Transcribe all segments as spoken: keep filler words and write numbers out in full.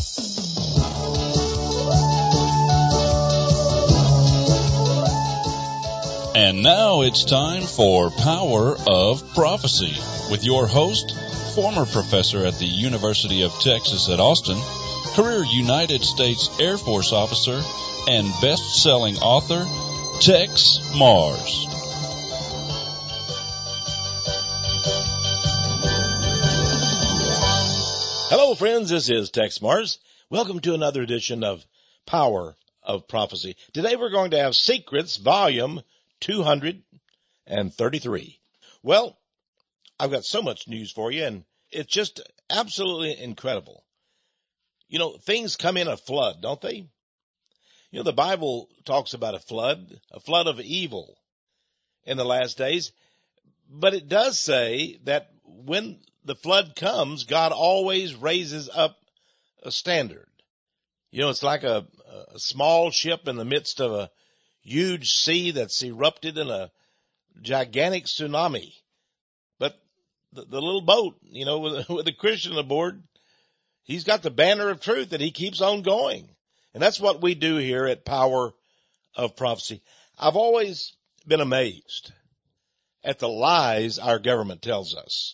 And now it's time for Power of Prophecy with your host, former professor at the University of Texas at Austin, career United States Air Force officer, and best-selling author, Tex Mars. Hello, friends. This is Tex Mars. Welcome to another edition of Power of Prophecy. Today we're going to have Secrets, Volume two hundred thirty-three. Well, I've got so much news for you, and it's just absolutely incredible. You know, things come in a flood, don't they? You know, the Bible talks about a flood, a flood of evil in the last days, but it does say that when the flood comes, God always raises up a standard. You know, it's like a, a small ship in the midst of a huge sea that's erupted in a gigantic tsunami. But the, the little boat, you know, with, with a Christian aboard, he's got the banner of truth that he keeps on going. And that's what we do here at Power of Prophecy. I've always been amazed at the lies our government tells us.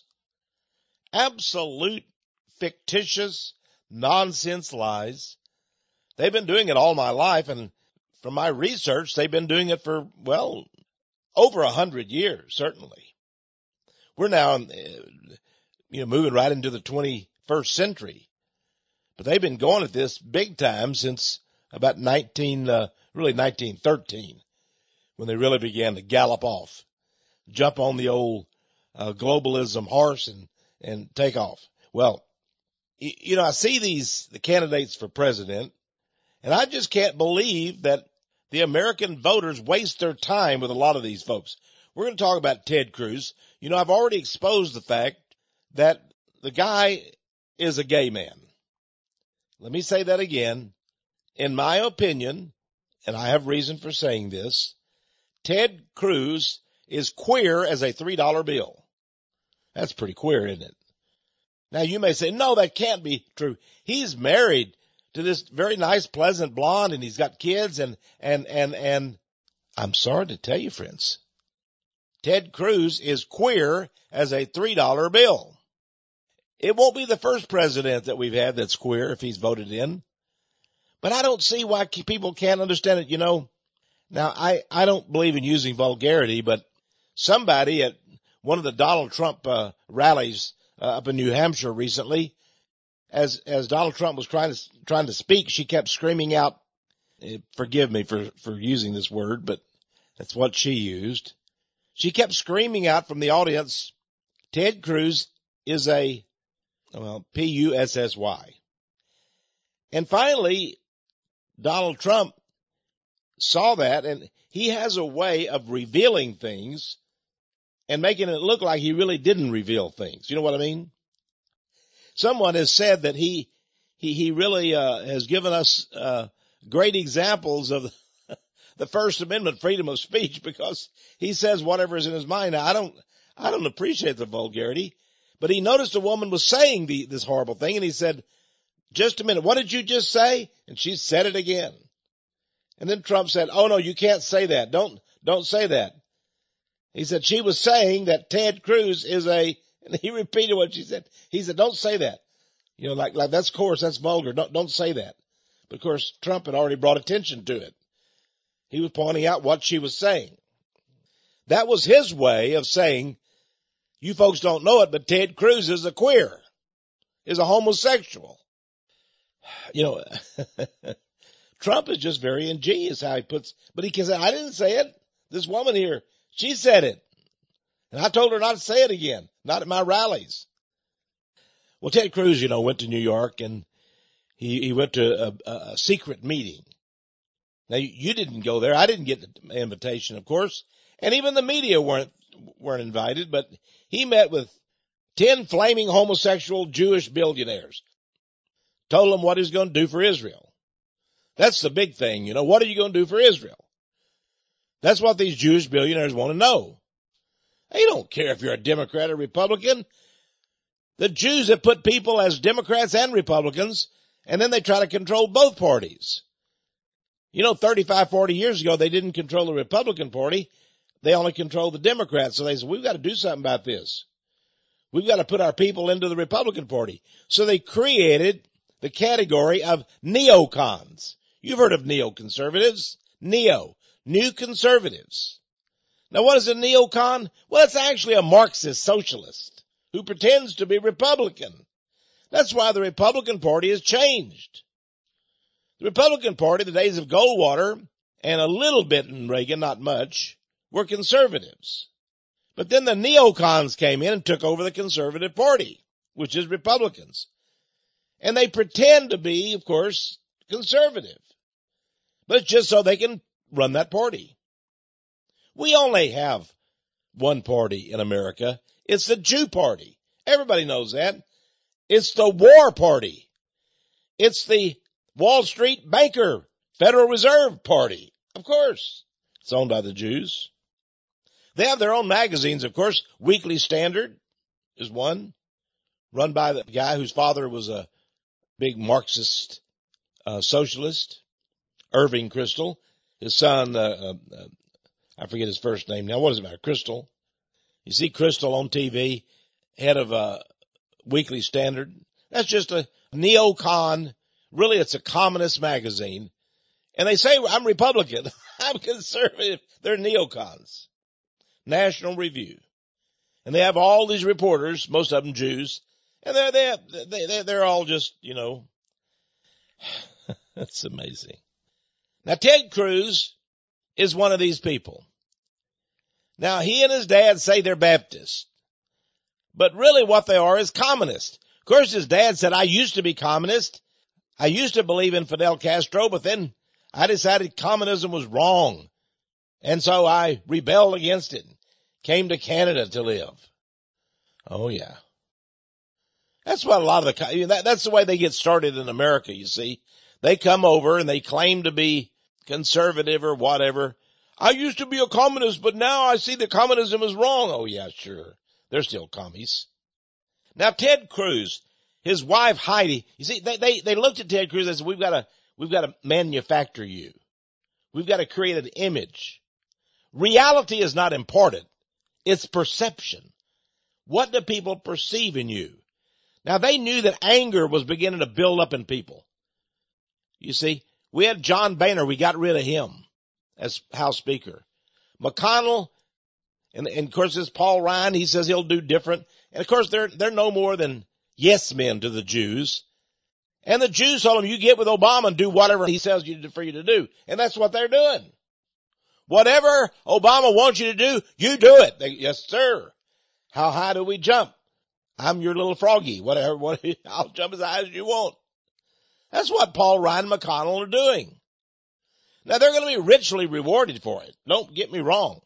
Absolute, fictitious, nonsense lies. They've been doing it all my life, and from my research, they've been doing it for, well, over a hundred years, certainly. We're now, you know, moving right into the twenty-first century. But they've been going at this big time since about nineteen, uh, really nineteen thirteen, when they really began to gallop off, jump on the old uh, globalism horse and, and take off. Well, you, you know, I see these, the candidates for president, and I just can't believe that the American voters waste their time with a lot of these folks. We're going to talk about Ted Cruz. You know, I've already exposed the fact that the guy is a gay man. Let me say that again. In my opinion, and I have reason for saying this, Ted Cruz is queer as a three dollar bill. That's pretty queer, isn't it? Now, you may say, no, that can't be true. He's married to this very nice, pleasant blonde, and he's got kids, and, and, and, and I'm sorry to tell you, friends, Ted Cruz is queer as a three dollar bill. It won't be the first president that we've had that's queer if he's voted in, but I don't see why people can't understand it. You know, now I, I don't believe in using vulgarity, but somebody at one of the Donald Trump uh, rallies uh, up in New Hampshire recently, As, as Donald Trump was trying to, trying to speak, she kept screaming out, forgive me for, for using this word, but that's what she used. She kept screaming out from the audience, Ted Cruz is a, well, P U S S Y. And finally, Donald Trump saw that, and he has a way of revealing things and making it look like he really didn't reveal things. You know what I mean? Someone has said that he, he, he really, uh, has given us, uh, great examples of the First Amendment freedom of speech because he says whatever is in his mind. Now, I don't, I don't appreciate the vulgarity, but he noticed a woman was saying the, this horrible thing, and he said, just a minute, what did you just say? And she said it again. And then Trump said, oh no, you can't say that. Don't, don't say that. He said, she was saying that Ted Cruz is a, and he repeated what she said. He said, don't say that. You know, like, like that's coarse, that's vulgar. Don't, don't say that. But of course, Trump had already brought attention to it. He was pointing out what she was saying. That was his way of saying, you folks don't know it, but Ted Cruz is a queer, is a homosexual. You know, Trump is just very ingenious how he puts, but he can say, I didn't say it. This woman here, she said it. And I told her not to say it again, not at my rallies. Well, Ted Cruz, you know, went to New York, and he, he went to a, a secret meeting. Now, you didn't go there. I didn't get the invitation, of course. And even the media weren't, weren't invited, but he met with ten flaming homosexual Jewish billionaires. Told them what he's going to do for Israel. That's the big thing, you know. What are you going to do for Israel? That's what these Jewish billionaires want to know. They don't care if you're a Democrat or Republican. The Jews have put people as Democrats and Republicans, And then they try to control both parties. You know, thirty-five, forty years ago, they didn't control the Republican Party. They only controlled the Democrats. So they said, we've got to do something about this. We've got to put our people into the Republican Party. So they created the category of neocons. You've heard of neoconservatives. Neo, new conservatives. Now, what is a neocon? Well, it's actually a Marxist socialist who pretends to be Republican. That's why the Republican Party has changed. The Republican Party, the days of Goldwater, and a little bit in Reagan, not much, were conservatives. But then the neocons came in and took over the conservative party, which is Republicans. And they pretend to be, of course, conservative. But it's just so they can run that party. We only have one party in America. It's the Jew Party. Everybody knows that. It's the War Party. It's the Wall Street Banker Federal Reserve Party. Of course. It's owned by the Jews. They have their own magazines, of course. Weekly Standard is one, run by the guy whose father was a big Marxist uh, socialist, Irving Kristol. His son, uh, uh, I forget his first name now. What does it matter? Kristol. You see Kristol on T V, head of a Weekly Standard. That's just a neocon. Really, it's a communist magazine. And they say, I'm Republican. I'm conservative. They're neocons. National Review. And they have all these reporters, most of them Jews, and they're, they're, they're, they're all just, you know, that's amazing. Now, Ted Cruz is one of these people. Now, he and his dad say they're Baptist, but really what they are is communist. Of course, his dad said, I used to be communist. I used to believe in Fidel Castro, but then I decided communism was wrong. And so I rebelled against it. Came to Canada to live. Oh, yeah. That's what a lot of the, that, that's the way they get started in America, you see. They come over and they claim to be conservative or whatever. I used to be a communist, but now I see that communism is wrong. Oh, yeah, sure. They're still commies. Now, Ted Cruz, his wife Heidi, you see, they, they, they looked at Ted Cruz and said, we've got to, we've got to manufacture you. We've got to create an image. Reality is not important. It's perception. What do people perceive in you? Now, they knew that anger was beginning to build up in people. You see, we had John Boehner. We got rid of him as House Speaker. McConnell, and, and of course, this Paul Ryan, he says he'll do different. And, of course, they're, they're no more than yes men to the Jews. And the Jews told him, you get with Obama and do whatever he tells you to, for you to do. And that's what they're doing. Whatever Obama wants you to do, you do it. They, yes, sir. How high do we jump? I'm your little froggy. Whatever, whatever, I'll jump as high as you want. That's what Paul Ryan and McConnell are doing. Now, they're going to be richly rewarded for it. Don't get me wrong.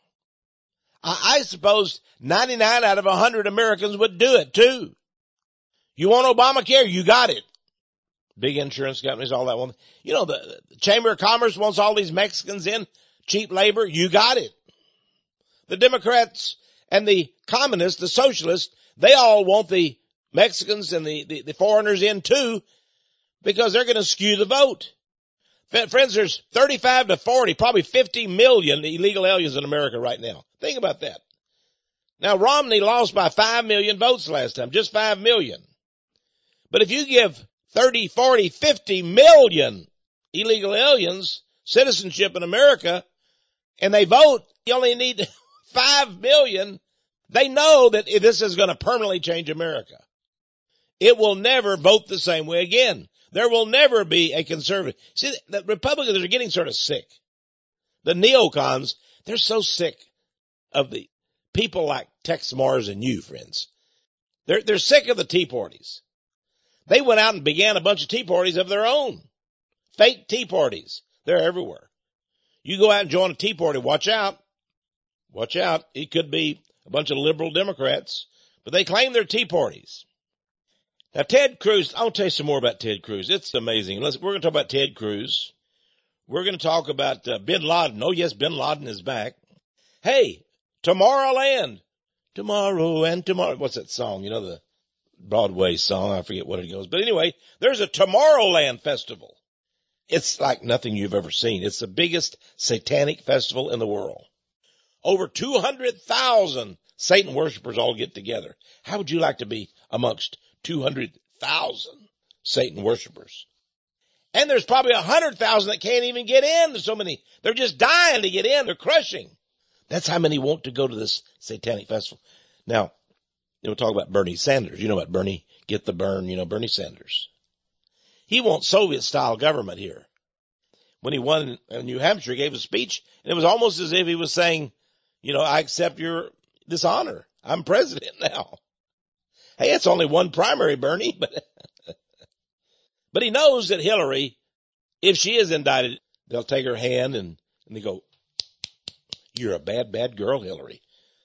I, I suppose ninety-nine out of one hundred Americans would do it, too. You want Obamacare? You got it. Big insurance companies, all that one. You know, the, the Chamber of Commerce wants all these Mexicans in. Cheap labor, you got it. The Democrats and the communists, the socialists, they all want the Mexicans and the, the, the foreigners in too, because they're going to skew the vote. Friends, there's thirty-five to forty, probably fifty million illegal aliens in America right now. Think about that. Now, Romney lost by five million votes last time, just five million. But if you give thirty, forty, fifty million illegal aliens citizenship in America, and they vote, you only need five million. They know that this is going to permanently change America. It will never vote the same way again. There will never be a conservative. See, the Republicans are getting sort of sick. The neocons, they're so sick of the people like Tex Mars and you, friends. They're, they're sick of the tea parties. They went out and began a bunch of tea parties of their own. Fake tea parties. They're everywhere. You go out and join a tea party, watch out. Watch out. It could be a bunch of liberal Democrats, but they claim they're tea parties. Now, Ted Cruz, I'll tell you some more about Ted Cruz. It's amazing. Let's, we're going to talk about Ted Cruz. We're going to talk about uh, Bin Laden. Oh, yes, Bin Laden is back. Hey, Tomorrowland. Tomorrow and tomorrow. What's that song? You know, the Broadway song. I forget what it goes. But anyway, there's a Tomorrowland festival. It's like nothing you've ever seen. It's the biggest satanic festival in the world. Over two hundred thousand Satan worshipers all get together. How would you like to be amongst two hundred thousand Satan worshipers? And there's probably one hundred thousand that can't even get in. There's so many. They're just dying to get in. They're crushing. That's how many want to go to this satanic festival. Now, we'll talk about Bernie Sanders. You know about Bernie, get the burn, you know, Bernie Sanders. He wants Soviet-style government here. When he won in New Hampshire, he gave a speech, and it was almost as if he was saying, you know, I accept your this honor. I'm president now. Hey, it's only one primary, Bernie, but but he knows that Hillary, if she is indicted, they'll take her hand and, and they go, you're a bad, bad girl, Hillary.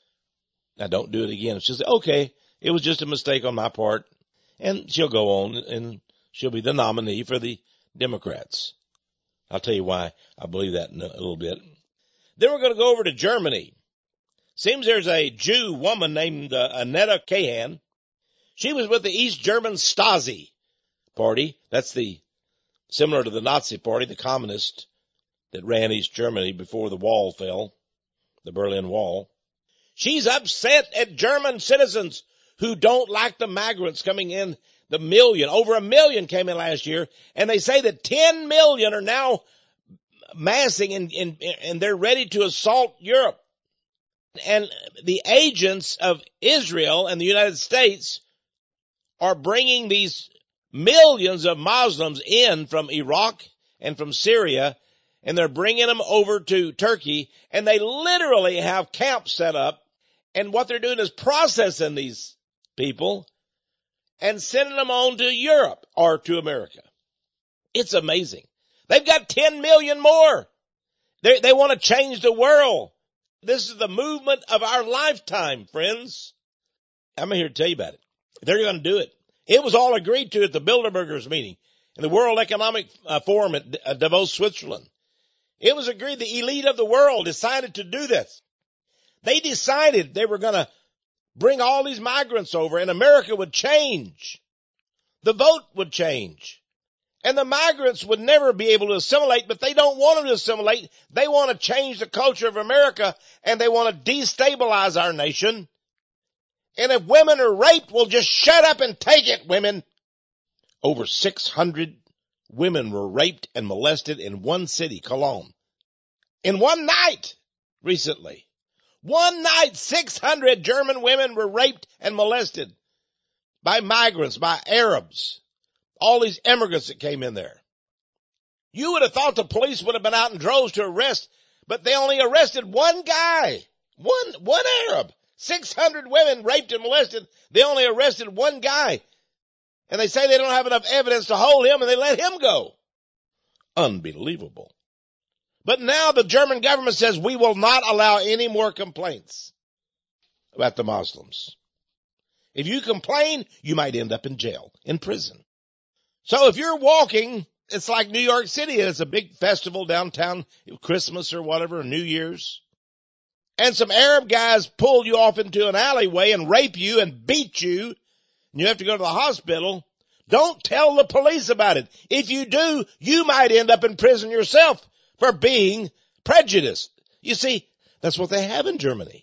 Now don't do it again. She'll say, okay, it was just a mistake on my part. And she'll go on and she'll be the nominee for the Democrats. I'll tell you why I believe that in a little bit. Then we're going to go over to Germany. Seems there's a Jew woman named uh, Annetta Kahan. She was with the East German Stasi party. That's the similar to the Nazi party, the communist that ran East Germany before the wall fell, the Berlin Wall. She's upset at German citizens who don't like the migrants coming in. The million, over a million came in last year, and they say that ten million are now massing and, and, and they're ready to assault Europe. And the agents of Israel and the United States are bringing these millions of Muslims in from Iraq and from Syria, and they're bringing them over to Turkey, and they literally have camps set up, and what they're doing is processing these people and sending them on to Europe or to America. It's amazing. They've got ten million more. They, they want to change the world. This is the movement of our lifetime, friends. I'm here to tell you about it. They're going to do it. It was all agreed to at the Bilderbergers meeting in the World Economic uh, Forum at uh, Davos, Switzerland. It was agreed the elite of the world decided to do this. They decided they were going to bring all these migrants over and America would change. The vote would change. And the migrants would never be able to assimilate, but they don't want them to assimilate. They want to change the culture of America, and they want to destabilize our nation. And if women are raped, well, just shut up and take it, women. Over six hundred women were raped and molested in one city, Cologne. In one night, recently. One night, six hundred German women were raped and molested by migrants, by Arabs. All these immigrants that came in there. You would have thought the police would have been out in droves to arrest, but they only arrested one guy. One, one Arab. six hundred women raped and molested. They only arrested one guy. And they say they don't have enough evidence to hold him, and they let him go. Unbelievable. But now the German government says we will not allow any more complaints about the Muslims. If you complain, you might end up in jail, in prison. So if you're walking, it's like New York City, and it's a big festival downtown, Christmas or whatever, New Year's. And some Arab guys pull you off into an alleyway and rape you and beat you, and you have to go to the hospital. Don't tell the police about it. If you do, you might end up in prison yourself for being prejudiced. You see, that's what they have in Germany.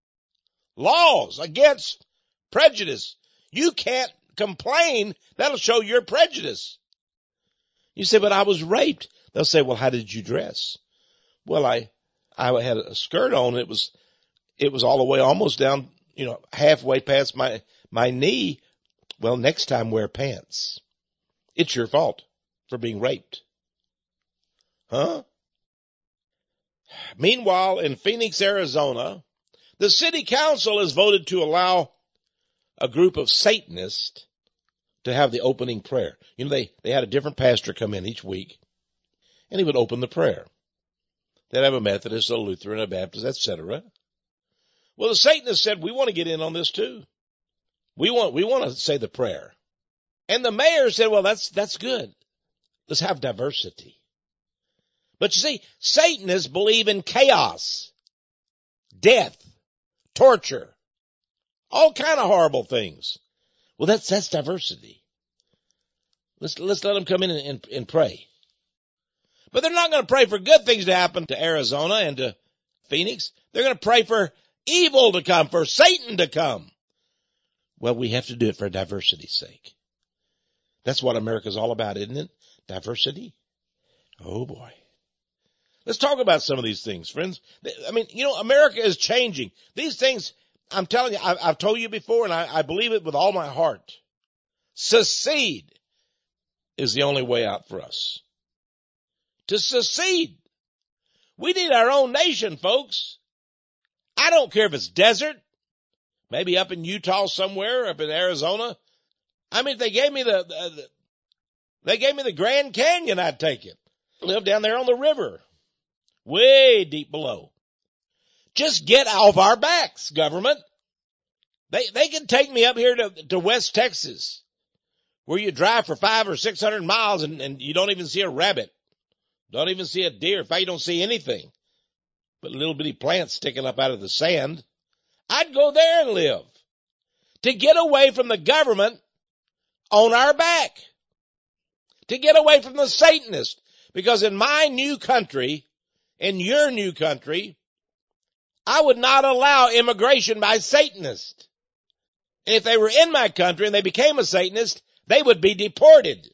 Laws against prejudice. You can't complain. That'll show your prejudice. You say, but I was raped. They'll say, well, how did you dress? Well, I, I had a skirt on. It was, it was all the way almost down, you know, halfway past my, my knee. Well, next time wear pants. It's your fault for being raped. Huh? Meanwhile, in Phoenix, Arizona, the city council has voted to allow a group of Satanists to have the opening prayer. You know, they, they had a different pastor come in each week, and he would open the prayer. They'd have a Methodist, a Lutheran, a Baptist, et cetera. Well, the Satanists said, we want to get in on this too. We want, we want to say the prayer. And the mayor said, well, that's, that's good. Let's have diversity. But you see, Satanists believe in chaos, death, torture, all kind of horrible things. Well, that's, that's diversity. Let's, let's let them come in and, and, and pray. But they're not going to pray for good things to happen to Arizona and to Phoenix. They're going to pray for evil to come, for Satan to come. Well, we have to do it for diversity's sake. That's what America's all about, isn't it? Diversity. Oh boy. Let's talk about some of these things, friends. I mean, you know, America is changing. These things, I'm telling you, I've, I've told you before, and I, I believe it with all my heart. Secede is the only way out for us. To secede. We need our own nation, folks. I don't care if it's desert, maybe up in Utah somewhere, up in Arizona. I mean, if they gave me the, the, the they gave me the Grand Canyon, I'd take it. Live down there on the river, way deep below. Just get off our backs, government. They they can take me up here to, to West Texas, where you drive for five or six hundred miles and, and you don't even see a rabbit. Don't even see a deer. In fact, you don't see anything but little bitty plants sticking up out of the sand. I'd go there and live to get away from the government on our back, to get away from the Satanists. Because in my new country, in your new country, I would not allow immigration by Satanists. And if they were in my country and they became a Satanist, they would be deported.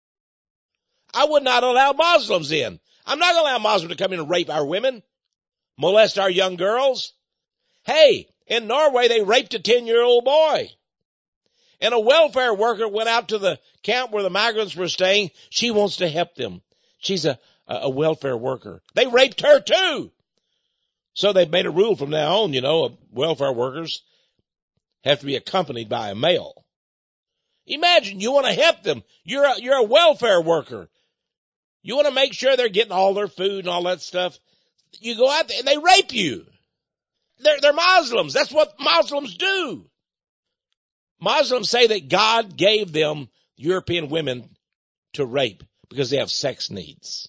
I would not allow Muslims in. I'm not going to allow Muslims to come in and rape our women, molest our young girls. Hey, in Norway, they raped a ten-year-old boy. And a welfare worker went out to the camp where the migrants were staying. She wants to help them. She's a, a welfare worker. They raped her too. So they've made a rule from now on, you know, welfare workers have to be accompanied by a male. Imagine you want to help them. You're a, you're a welfare worker. You want to make sure they're getting all their food and all that stuff. You go out there and they rape you. They're, they're Muslims. That's what Muslims do. Muslims say that God gave them European women to rape because they have sex needs.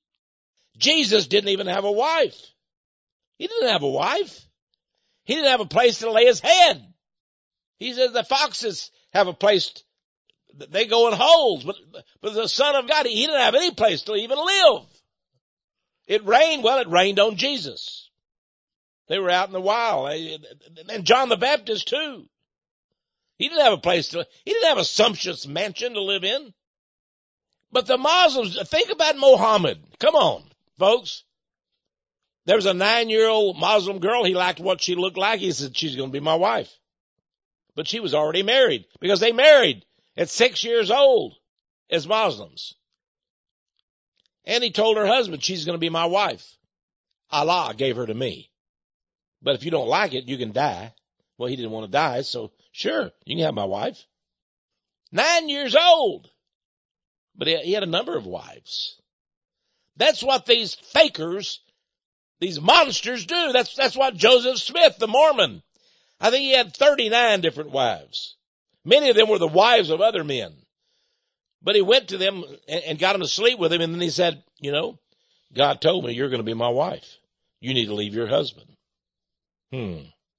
Jesus didn't even have a wife. He didn't have a wife. He didn't have a place to lay his head. He said the foxes have a place. They go in holes, but, but the Son of God, he didn't have any place to even live. It rained. Well, it rained on Jesus. They were out in the wild. And John the Baptist too. He didn't have a place to, he didn't have a sumptuous mansion to live in. But the Muslims, think about Muhammad. Come on, folks. There was a nine-year-old Muslim girl. He liked what she looked like. He said, she's going to be my wife. But she was already married because they married at six years old as Muslims. And he told her husband, she's going to be my wife. Allah gave her to me. But if you don't like it, you can die. Well, he didn't want to die, so sure, you can have my wife. Nine years old. But he had a number of wives. That's what these fakers, these monsters do. That's, that's what Joseph Smith, the Mormon, I think he had thirty-nine different wives. Many of them were the wives of other men. But he went to them and, and got them to sleep with him, and then he said, you know, God told me you're going to be my wife. You need to leave your husband. Hmm.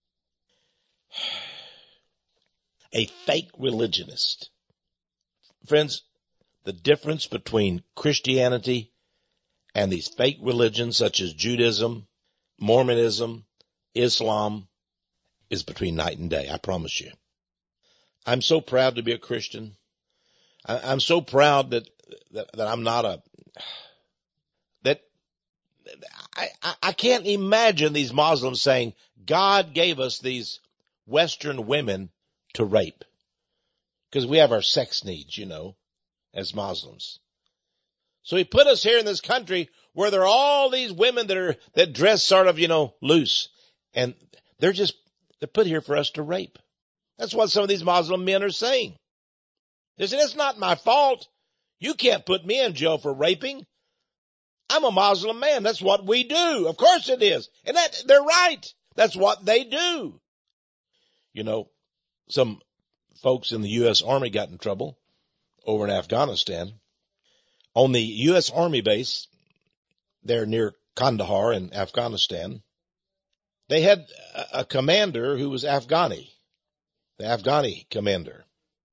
A fake religionist. Friends, the difference between Christianity and these fake religions such as Judaism, Mormonism, Islam is between night and day, I promise you. I'm so proud to be a Christian. I, I'm so proud that, that, that I'm not a, that I, I, I can't imagine these Muslims saying, God gave us these Western women to rape. Because we have our sex needs, you know, as Muslims. So he put us here in this country where there are all these women that are, that dress sort of, you know, loose. And they're just, they're put here for us to rape. That's what some of these Muslim men are saying. They say, it's not my fault. You can't put me in jail for raping. I'm a Muslim man. That's what we do. Of course it is. And that, they're right. That's what they do. You know, some folks in the U S Army got in trouble over in Afghanistan. On the U S Army base there near Kandahar in Afghanistan, they had a commander who was Afghani, the Afghani commander.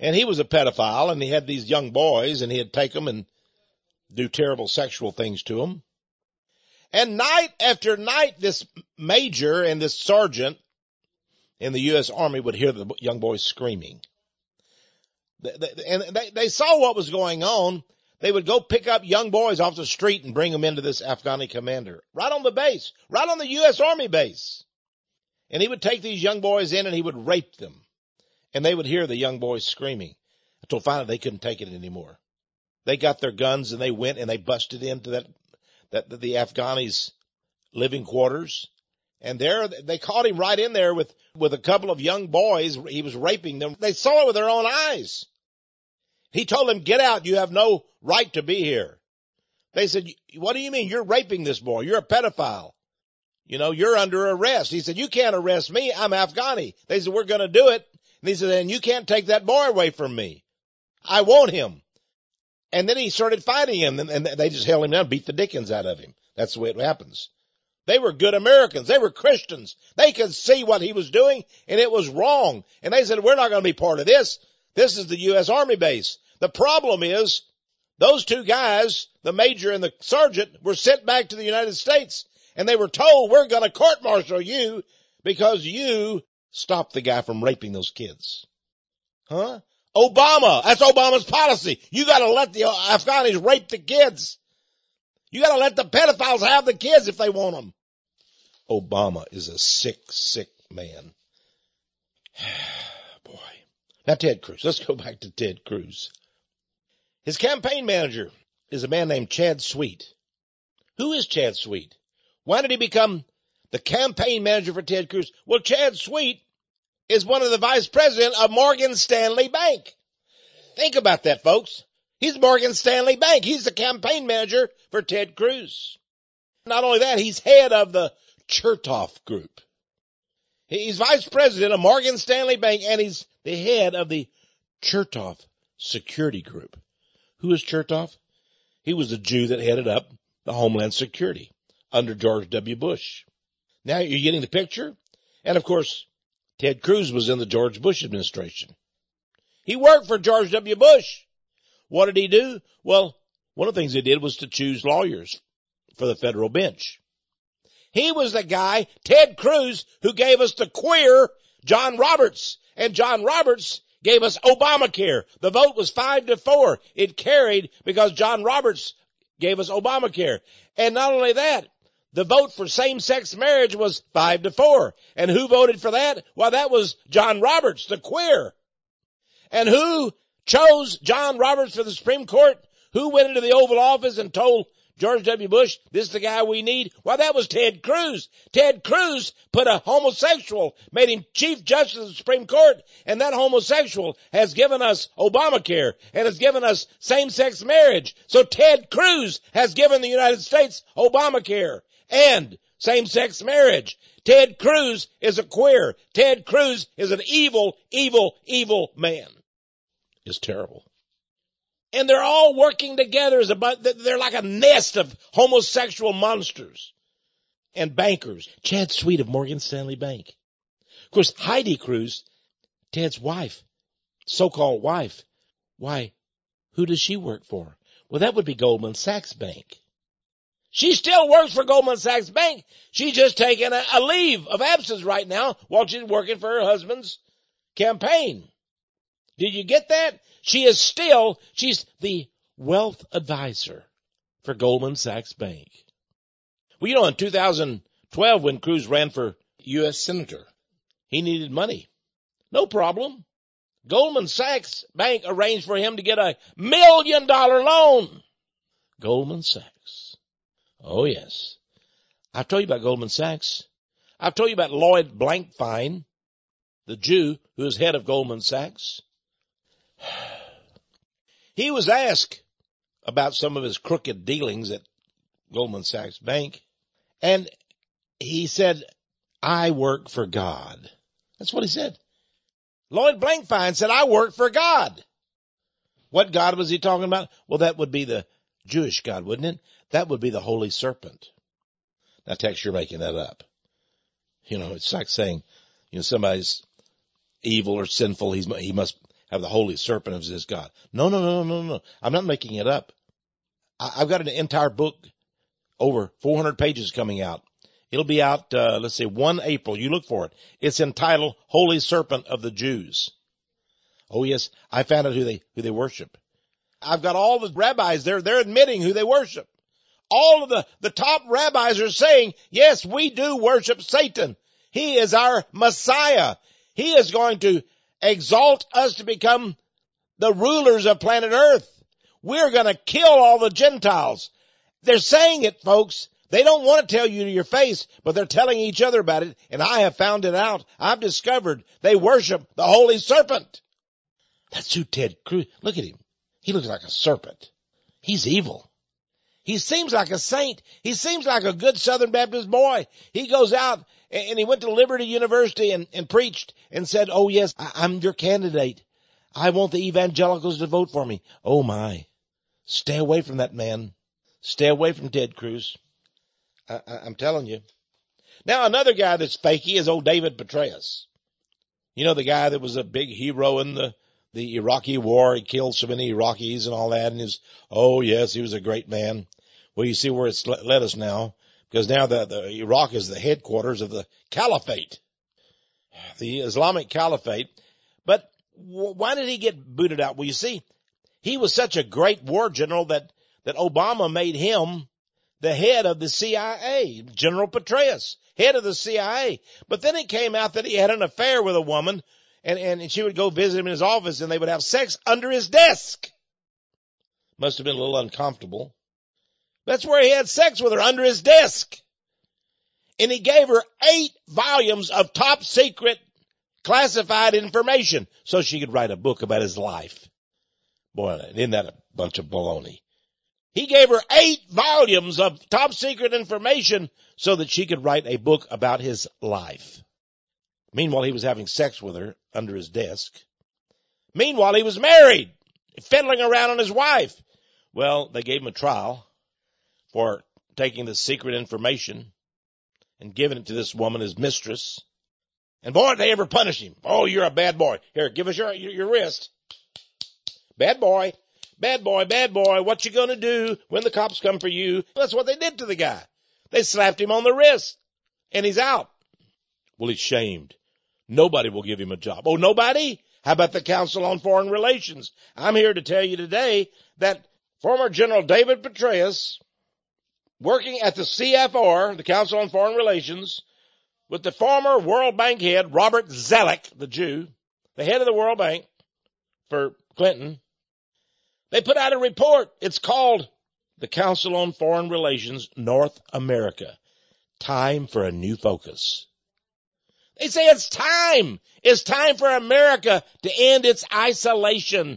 And he was a pedophile, and he had these young boys, and he'd take them and do terrible sexual things to them. And night after night, this major and this sergeant in the U S Army would hear the young boys screaming. And they, they saw what was going on. They would go pick up young boys off the street and bring them into this Afghani commander, right on the base, right on the U S Army base. And he would take these young boys in and he would rape them. And they would hear the young boys screaming until finally they couldn't take it anymore. They got their guns and they went and they busted into that, that, the Afghanis' living quarters. And there, they caught him right in there with, with a couple of young boys. He was raping them. They saw it with their own eyes. He told them, get out. You have no right to be here. They said, what do you mean? You're raping this boy. You're a pedophile. You know, you're under arrest. He said, you can't arrest me. I'm Afghani. They said, we're going to do it. And he said, and you can't take that boy away from me. I want him. And then he started fighting him, and they just held him down, beat the dickens out of him. That's the way it happens. They were good Americans. They were Christians. They could see what he was doing, and it was wrong. And they said, we're not going to be part of this. This is the U S Army base. The problem is, those two guys, the major and the sergeant, were sent back to the United States, and they were told, we're going to court-martial you because you stopped the guy from raping those kids. Huh? Obama, that's Obama's policy. You got to let the Afghanis rape the kids. You got to let the pedophiles have the kids if they want them. Obama is a sick, sick man. Boy. Now Ted Cruz. Let's go back to Ted Cruz. His campaign manager is a man named Chad Sweet. Who is Chad Sweet? Why did he become the campaign manager for Ted Cruz? Well, Chad Sweet is one of the vice president of Morgan Stanley Bank. Think about that, folks. He's Morgan Stanley Bank. He's the campaign manager for Ted Cruz. Not only that, he's head of the Chertoff Group. He's vice president of Morgan Stanley Bank, and he's the head of the Chertoff Security Group. Who is Chertoff? He was the Jew that headed up the Homeland Security under George W. Bush. Now you're getting the picture? And of course, Ted Cruz was in the George Bush administration. He worked for George W. Bush. What did he do? Well, one of the things he did was to choose lawyers for the federal bench. He was the guy, Ted Cruz, who gave us the queer John Roberts. And John Roberts gave us Obamacare. The vote was five to four. It carried because John Roberts gave us Obamacare. And not only that, the vote for same-sex marriage was five to four. And who voted for that? Well, that was John Roberts, the queer. And who chose John Roberts for the Supreme Court? Who went into the Oval Office and told George W. Bush, this is the guy we need? Well, that was Ted Cruz. Ted Cruz put a homosexual, made him Chief Justice of the Supreme Court, and that homosexual has given us Obamacare and has given us same-sex marriage. So Ted Cruz has given the United States Obamacare and same-sex marriage. Ted Cruz is a queer. Ted Cruz is an evil, evil, evil man. It's terrible. And they're all working together as a, they're like a nest of homosexual monsters and bankers. Chad Sweet of Morgan Stanley Bank. Of course, Heidi Cruz, Ted's wife, so-called wife. Why, who does she work for? Well, that would be Goldman Sachs Bank. She still works for Goldman Sachs Bank. She's just taking a, a leave of absence right now while she's working for her husband's campaign. Did you get that? She is still, she's the wealth advisor for Goldman Sachs Bank. Well, you know, in two thousand twelve, when Cruz ran for U S Senator, he needed money. No problem. Goldman Sachs Bank arranged for him to get a million dollar loan. Goldman Sachs. Oh, yes. I've told you about Goldman Sachs. I've told you about Lloyd Blankfein, the Jew who is head of Goldman Sachs. He was asked about some of his crooked dealings at Goldman Sachs Bank, and he said, I work for God. That's what he said. Lloyd Blankfein said, I work for God. What God was he talking about? Well, that would be the Jewish God, wouldn't it? That would be the Holy Serpent. Now, Tex, you're making that up. You know, it's like saying, you know, somebody's evil or sinful. He's, he must have the holy serpent as his God. No, no, no, no, no. I'm not making it up. I, I've got an entire book, over four hundred pages coming out. It'll be out, uh, let's see, the first of April. You look for it. It's entitled Holy Serpent of the Jews. Oh yes, I found out who they, who they worship. I've got all the rabbis there. They're admitting who they worship. All of the, the top rabbis are saying, yes, we do worship Satan. He is our Messiah. He is going to exalt us to become the rulers of planet Earth. We're going to kill all the Gentiles. They're saying it, folks. They don't want to tell you to your face, but they're telling each other about it, and I have found it out. I've discovered they worship the Holy Serpent. That's who Ted Cruz, look at him. He looks like a serpent. He's evil. He seems like a saint. He seems like a good Southern Baptist boy. He goes out and he went to Liberty University and, and preached and said, oh yes, I, I'm your candidate. I want the evangelicals to vote for me. Oh my. Stay away from that man. Stay away from Ted Cruz. I, I, I'm telling you. Now another guy that's fakey is old David Petraeus. You know, the guy that was a big hero in the The Iraqi war. He killed so many Iraqis and all that. And he was, oh yes, he was a great man. Well, you see where it's led us now, because now the, the Iraq is the headquarters of the caliphate, the Islamic caliphate. But w- why did he get booted out? Well, you see, he was such a great war general that, that Obama made him the head of the C I A, General Petraeus, head of the C I A. But then it came out that he had an affair with a woman, and, and she would go visit him in his office, and they would have sex under his desk. Must have been a little uncomfortable. That's where he had sex with her, under his desk. And he gave her eight volumes of top secret classified information so she could write a book about his life. Boy, isn't that a bunch of baloney? He gave her eight volumes of top secret information so that she could write a book about his life. Meanwhile, he was having sex with her under his desk. Meanwhile, he was married, fiddling around on his wife. Well, they gave him a trial for taking the secret information and giving it to this woman, his mistress. And boy, did they ever punish him. Oh, you're a bad boy. Here, give us your, your, your wrist. Bad boy, bad boy, bad boy. What you gonna do when the cops come for you? That's what they did to the guy. They slapped him on the wrist and he's out. Well, he's shamed. Nobody will give him a job. Oh, nobody? How about the Council on Foreign Relations? I'm here to tell you today that former General David Petraeus, working at the C F R, the Council on Foreign Relations, with the former World Bank head, Robert Zoellick, the Jew, the head of the World Bank for Clinton, they put out a report. It's called the Council on Foreign Relations, North America. Time for a new focus. They say it's time. It's time for America to end its isolation.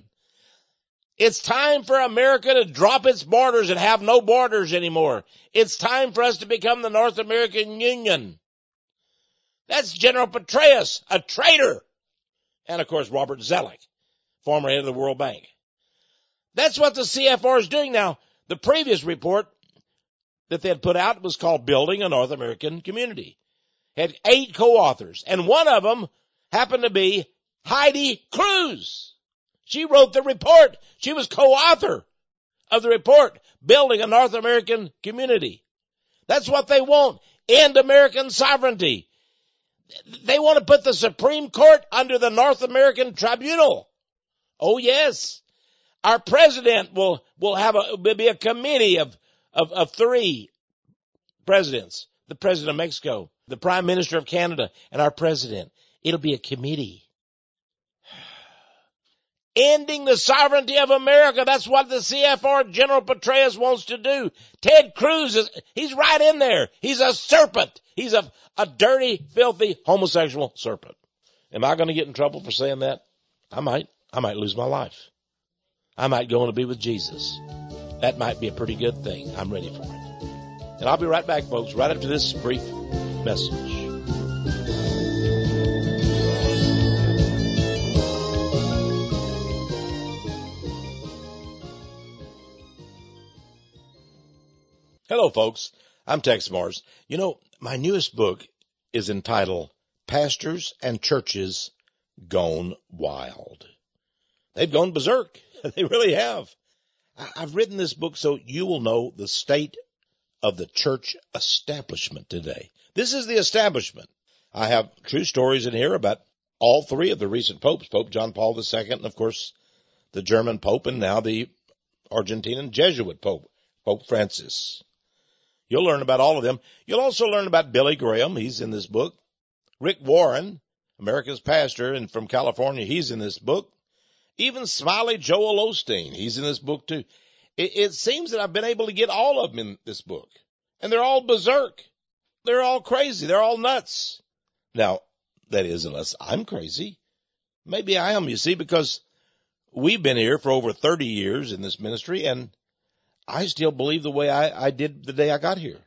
It's time for America to drop its borders and have no borders anymore. It's time for us to become the North American Union. That's General Petraeus, a traitor. And of course, Robert Zoellick, former head of the World Bank. That's what the C F R is doing now. The previous report that they had put out was called Building a North American Community. Had eight co-authors, and one of them happened to be Heidi Cruz. She wrote the report. She was co-author of the report, Building a North American Community. That's what they want. End American sovereignty. They want to put the Supreme Court under the North American Tribunal. Oh yes. Our president will, will have a, will be a committee of, of, of three presidents. The president of Mexico, the prime minister of Canada, and our president. It'll be a committee. Ending the sovereignty of America. That's what the C F R General Petraeus wants to do. Ted Cruz is, he's right in there. He's a serpent. He's a, a dirty, filthy, homosexual serpent. Am I going to get in trouble for saying that? I might. I might lose my life. I might go on to be with Jesus. That might be a pretty good thing. I'm ready for it. And I'll be right back, folks, right after this brief message. Hello, folks. I'm Tex Mars. You know, my newest book is entitled Pastors and Churches Gone Wild. They've gone berserk. They really have. I've written this book so you will know the state of the church establishment today. This is the establishment. I have true stories in here about all three of the recent popes, Pope John Paul the Second, and of course the German Pope, and now the Argentinian Jesuit Pope, Pope Francis. You'll learn about all of them. You'll also learn about Billy Graham. He's in this book. Rick Warren, America's pastor, and from California, he's in this book. Even Smiley Joel Osteen, he's in this book too. It, it seems that I've been able to get all of them in this book. And they're all berserk. They're all crazy. They're all nuts. Now, that is, unless I'm crazy. Maybe I am, you see, because we've been here for over thirty years in this ministry, and I still believe the way I, I did the day I got here.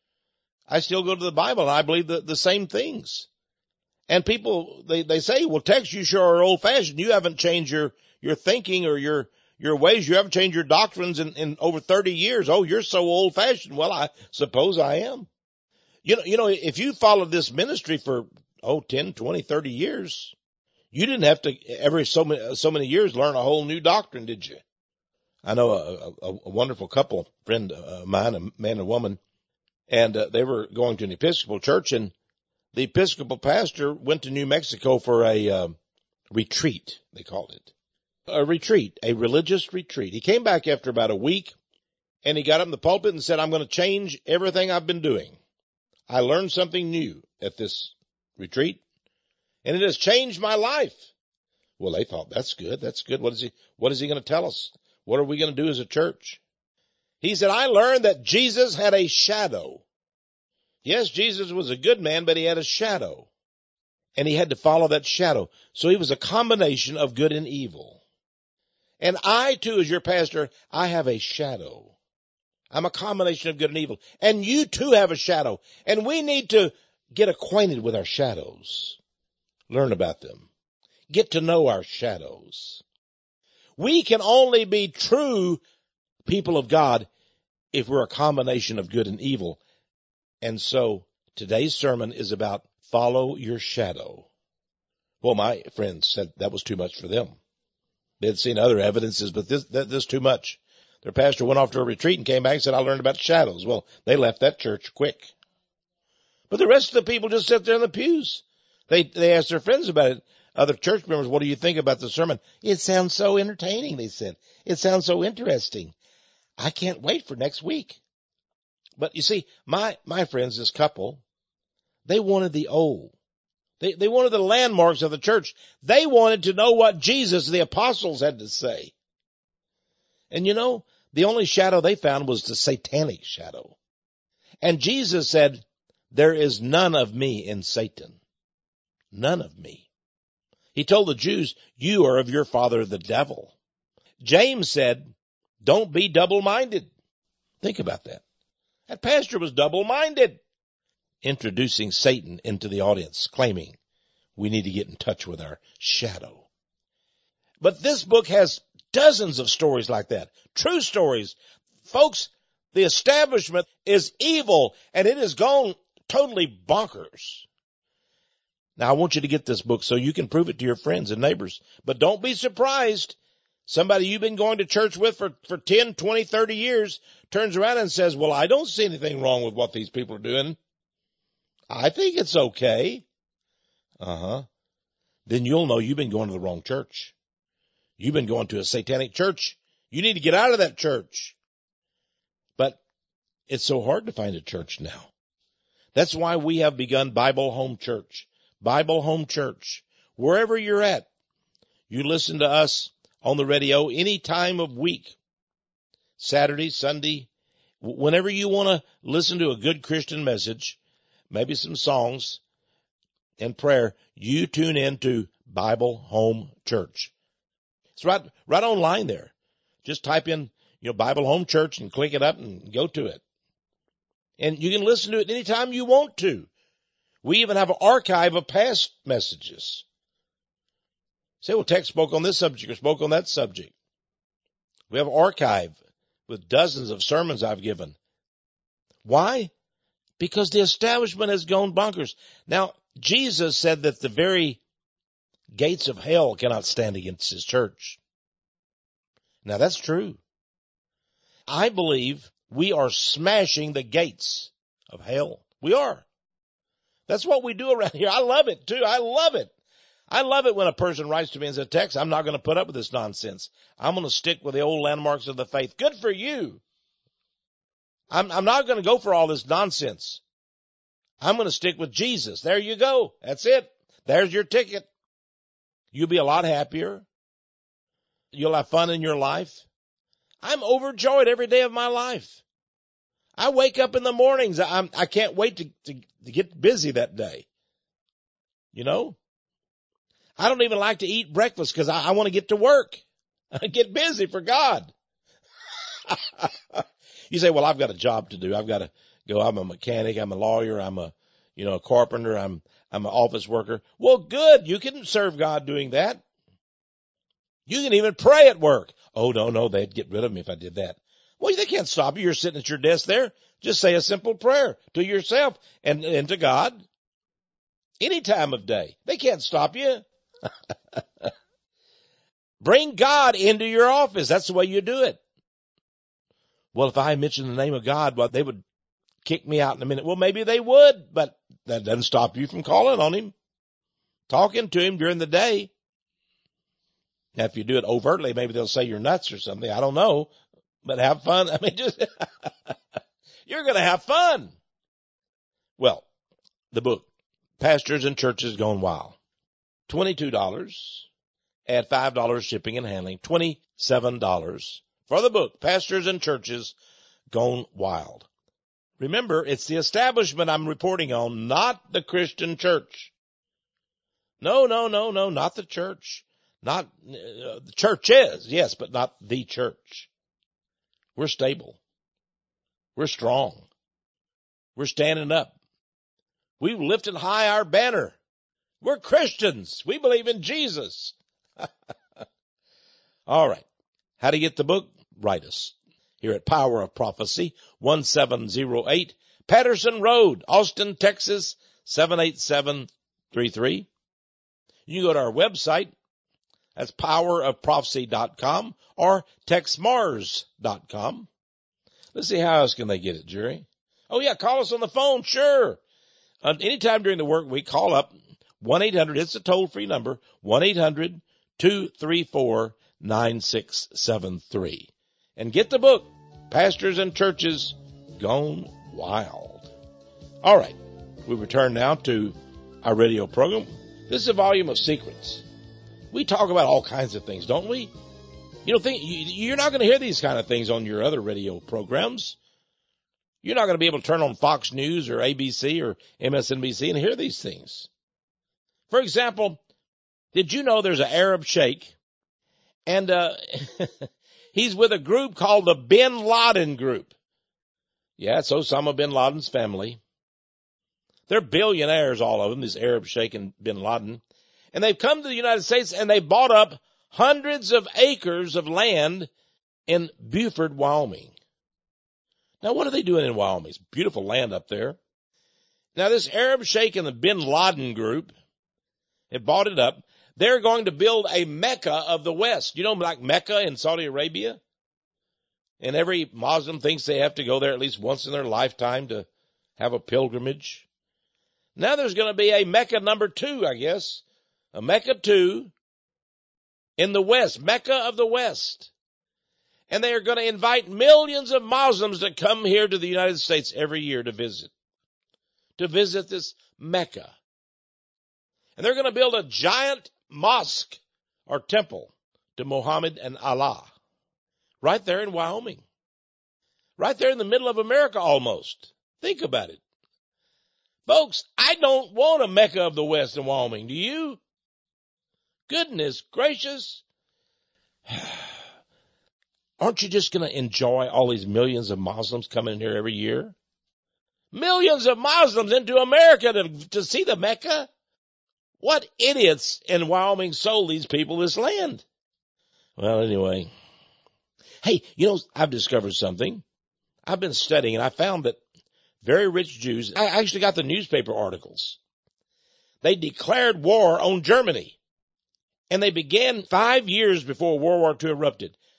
I still go to the Bible, and I believe the, the same things. And people, they, they say, well, Tex, you sure are old-fashioned. You haven't changed your, your thinking or your, your ways. You haven't changed your doctrines in, in over thirty years. Oh, you're so old-fashioned. Well, I suppose I am. You know, you know, if you followed this ministry for, oh, ten, twenty, thirty years, you didn't have to every so many, so many years learn a whole new doctrine, did you? I know a, a, a wonderful couple, friend of mine, a man and woman, and uh, they were going to an Episcopal church, and the Episcopal pastor went to New Mexico for a uh, retreat, they called it. A retreat, a religious retreat. He came back after about a week, and he got up in the pulpit and said, I'm going to change everything I've been doing. I learned something new at this retreat, and it has changed my life. Well, they thought, that's good, that's good. What is he, what is he going to tell us? What are we going to do as a church? He said, I learned that Jesus had a shadow. Yes, Jesus was a good man, but he had a shadow, and he had to follow that shadow. So he was a combination of good and evil. And I, too, as your pastor, I have a shadow. I'm a combination of good and evil. And you, too, have a shadow. And we need to get acquainted with our shadows. Learn about them. Get to know our shadows. We can only be true people of God if we're a combination of good and evil. And so today's sermon is about follow your shadow. Well, my friends said that was too much for them. They had seen other evidences, but this, that, this is too much. Their pastor went off to a retreat and came back and said, I learned about shadows. Well, they left that church quick. But the rest of the people just sat there in the pews. They, they asked their friends about it. Other church members, what do you think about the sermon? It sounds so entertaining, they said. It sounds so interesting. I can't wait for next week. But you see, my, my friends, this couple, they wanted the old. They, they wanted the landmarks of the church. They wanted to know what Jesus, the apostles, had to say. And you know, the only shadow they found was the satanic shadow. And Jesus said, there is none of me in Satan. None of me. He told the Jews, you are of your father the devil. James said, don't be double-minded. Think about that. That pastor was double-minded, introducing Satan into the audience, claiming we need to get in touch with our shadow. But this book has dozens of stories like that, true stories. Folks, the establishment is evil, and it has gone totally bonkers. Now, I want you to get this book so you can prove it to your friends and neighbors. But don't be surprised. Somebody you've been going to church with for, for ten, twenty, thirty years turns around and says, well, I don't see anything wrong with what these people are doing. I think it's okay. Uh-huh. Then you'll know you've been going to the wrong church. You've been going to a satanic church. You need to get out of that church. But it's so hard to find a church now. That's why we have begun Bible Home Church. Bible Home Church. Wherever you're at, you listen to us on the radio any time of week. Saturday, Sunday, whenever you want to listen to a good Christian message, maybe some songs and prayer, you tune in to Bible Home Church. It's right, right online there. Just type in, you know, Bible Home Church and click it up and go to it. And you can listen to it anytime you want to. We even have an archive of past messages. Say, well, Tex spoke on this subject or spoke on that subject. We have an archive with dozens of sermons I've given. Why? Because the establishment has gone bonkers. Now, Jesus said that the very gates of hell cannot stand against his church. Now that's true. I believe we are smashing the gates of hell. We are. That's what we do around here. I love it too. I love it. I love it when a person writes to me and says, Tex, I'm not going to put up with this nonsense. I'm going to stick with the old landmarks of the faith. Good for you. I'm, I'm not going to go for all this nonsense. I'm going to stick with Jesus. There you go. That's it. There's your ticket. You'll be a lot happier. You'll have fun in your life. I'm overjoyed every day of my life. I wake up in the mornings. I'm, I can't wait to, to, to get busy that day. You know, I don't even like to eat breakfast because I, I want to get to work. I get busy for God. You say, well, I've got a job to do. I've got to go. I'm a mechanic. I'm a lawyer. I'm a, you know, a carpenter. I'm, I'm an office worker. Well, good. You can serve God doing that. You can even pray at work. Oh, no, no, they'd get rid of me if I did that. Well, they can't stop you. You're sitting at your desk there. Just say a simple prayer to yourself and, and to God any time of day. They can't stop you. Bring God into your office. That's the way you do it. Well, if I mention the name of God, well, they would kick me out in a minute. Well, maybe they would, but that doesn't stop you from calling on him, talking to him during the day. Now, if you do it overtly, maybe they'll say you're nuts or something. I don't know, but have fun. I mean, just you're going to have fun. Well, the book, Pastors and Churches Gone Wild, twenty-two dollars, add five dollars shipping and handling, twenty-seven dollars for the book, Pastors and Churches Gone Wild. Remember, it's the establishment I'm reporting on, not the Christian church. No, no, no, no, not the church. Not, uh, the church is, yes, but not the church. We're stable. We're strong. We're standing up. We've lifted high our banner. We're Christians. We believe in Jesus. All right. How to get the book? Write us here at Power of Prophecy, one seven zero eight Patterson Road, Austin, Texas, seven eight seven three three. You can go to our website. That's power of prophecy dot com or tex mars dot com. Let's see, how else can they get it, Jerry? Oh, yeah, call us on the phone, sure. Uh, anytime during the work week, call up one eight hundred, it's a toll-free number, one eight hundred two three four nine six seven three. And get the book, Pastors and Churches Gone Wild. All right, we return now to our radio program. This is a volume of secrets. We talk about all kinds of things, don't we? You don't think, you're not going to hear these kind of things on your other radio programs. You're not going to be able to turn on Fox News or A B C or M S N B C and hear these things. For example, did you know there's an Arab sheikh and uh, he's with a group called the Bin Laden Group? Yeah, it's Osama bin Laden's family. They're billionaires, all of them, this Arab sheikh and bin Laden. And they've come to the United States and they bought up hundreds of acres of land in Beaufort, Wyoming. Now, what are they doing in Wyoming? It's beautiful land up there. Now, this Arab sheikh and the Bin Laden Group have bought it up. They're going to build a Mecca of the West. You know, like Mecca in Saudi Arabia? And every Muslim thinks they have to go there at least once in their lifetime to have a pilgrimage. Now there's going to be a Mecca number two, I guess. A Mecca two in the West, Mecca of the West. And they are going to invite millions of Muslims to come here to the United States every year to visit. To visit this Mecca. And they're going to build a giant mosque or temple to Muhammad and Allah. Right there in Wyoming. Right there in the middle of America almost. Think about it. Folks, I don't want a Mecca of the West in Wyoming. Do you? Goodness gracious. Aren't you just going to enjoy all these millions of Muslims coming in here every year? Millions of Muslims into America to, to see the Mecca? What idiots in Wyoming sold these people this land? Well, anyway. Hey, you know, I've discovered something. I've been studying and I found that very rich Jews, I actually got the newspaper articles. They declared war on Germany. And they began five years before World War Two erupted.